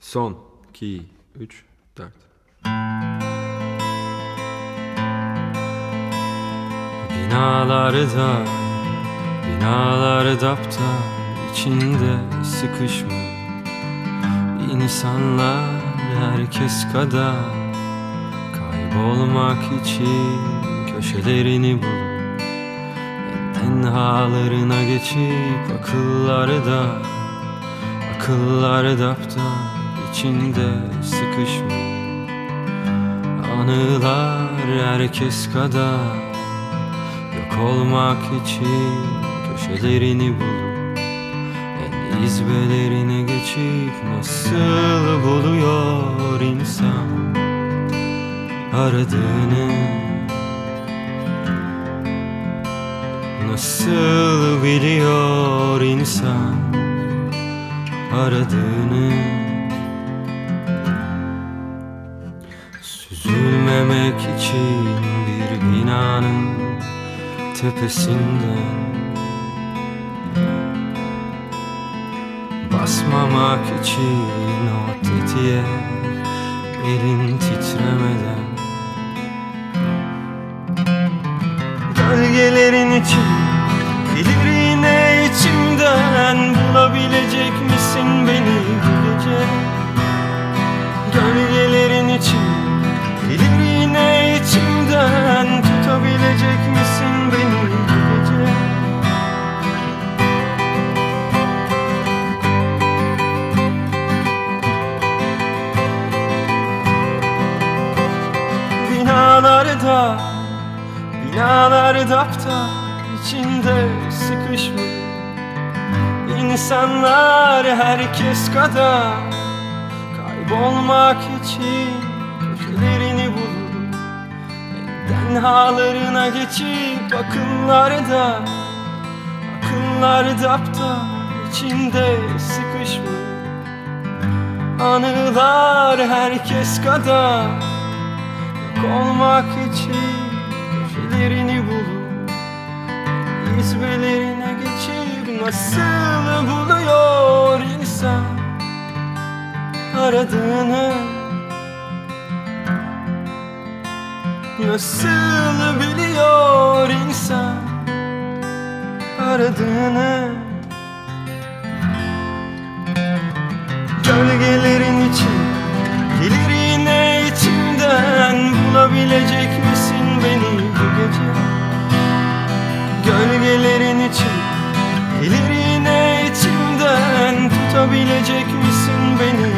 Son 2, 3, 4. Binalar dapta içinde sıkışma. İnsanlar herkes kadar kaybolmak için köşelerini bulup tenhalarına geçip akıllar dapta içinde sıkışma. Anılar herkes kadar yok olmak için köşelerini bulup en izbelerine geçip nasıl buluyor insan aradığını, nasıl biliyor insan aradığını. Süzülmemek için bir binanın tepesinden, basmamak için o tetiğe elin titremeden, gölgelerin için gelir yine içimden. Bulabilecek misin beni bu gece? Gölgelerin için gelir yine içimden. Tutabilecek misin beni bu gece? Binalar dapta içinde sıkışmış. İnsanlar herkes kadar kaybolmak için köşelerini bulup tenhalarına geçip akıllar dapta içinde sıkışmış. Anılar herkes kadar yok olmak için köşelerini bulup izbelerine geçip nasıl buluyor insan aradığını, nasıl biliyor insan aradığını. Gölgelerin için gelir yine içimden. Bulabilecek misin beni bu gece? Gölgelerin için gelir yine içimden. Tutabilecek misin beni